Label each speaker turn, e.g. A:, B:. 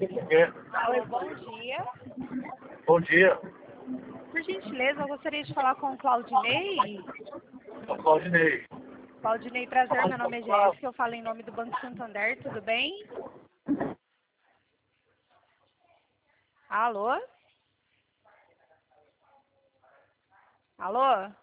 A: Alô, bom dia.
B: Bom dia,
A: Por gentileza, eu gostaria de falar com o Claudinei.
B: é o Claudinei.
A: Claudinei, prazer, meu nome é Jéssica, eu falo em nome do Banco Santander, tudo bem? Alô? Alô?